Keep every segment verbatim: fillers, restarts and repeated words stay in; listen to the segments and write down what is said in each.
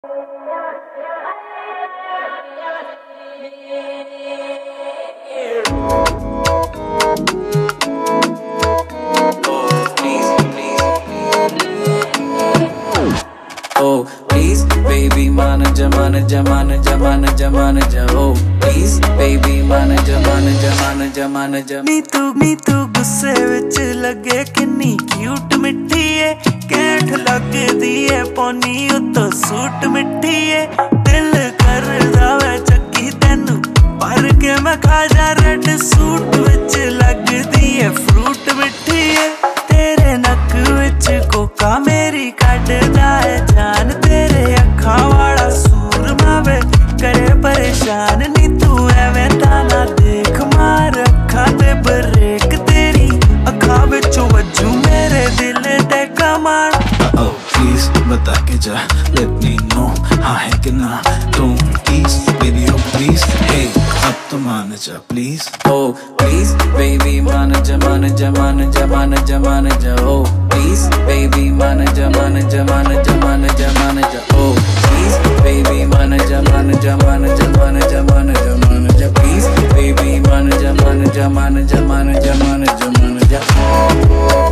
Oh, please, baby, मान जा मान जा मान जा मान जा मान जा oh, please, baby, मान जा मान जा मान जा मान जा नी तू नी तू गुस्से विच लगे किन्नी क्यूट मिठी है कैंठ लगदी है पौनी उत्तो सूट मिठी है दिल करदा वे चक्की तैनू पर के मैं खा जा रेड सूट विच लगदी है फ्रूट मिठी है तेरे नक विच कोका मेरी कड्डदा है जान तेरे अखां वाला सूरमा वे करे परेशान नी तू एवें ताना देख मार अखां ते ब्रेक तेरी अखां विचों वजू मेरे दिल ते कमान Oh please बता के जा let me know हाँ है कि ना तुम please baby oh please hey अब तो मान जा please oh please baby मान जा मान जा मान जा मान जा मान जा oh please baby मान जा मान जा मान जा मान जा मान जा oh please baby मान जा मान जा मान जा मान जा मान जा मान जा please baby मान जा मान जा मान जा मान जा मान जा मान जा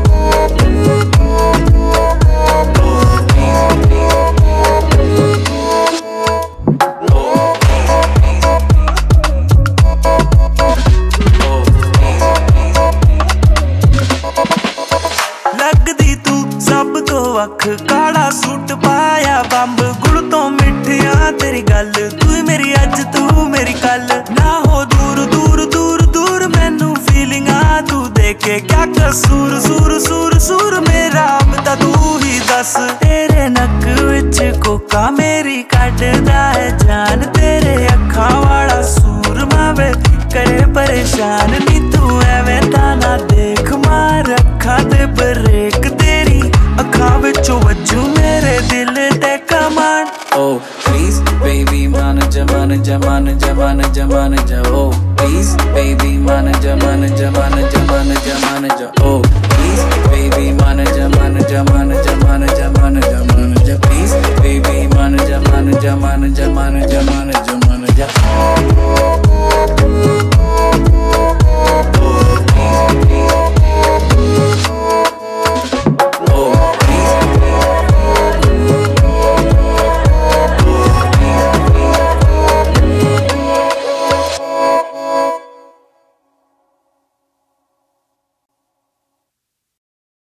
लगदी तू सब तो वख काला सूट पाया बंब गुड़ तो मिठिया तेरी गल तू मेरी अज तू मेरी कल ना हो दूर दूर दूर दूर मैनू फीलिंग आ तू देखे क्या कसूर सूर सूर सूर मेरा अब ता तू ही दस तेरे नक विच कोका मेरी कड्डदा है जान तेरे अखां वाला सूरमा वे करे परेशान नी तू एवें ताना देख मार अखां ते ब्रेक तेरी अखां विचों वजू मेरे दिल ते कमान oh please baby मान जा मान जा मान जा मान जा मान जा oh please baby मान जा मान जा मान जा मान जा मान जा oh please baby मान जा मान जा मान जा मान जा मान जा मान जा please baby मान जा मान जा मान जा मान जा मान जा मान जा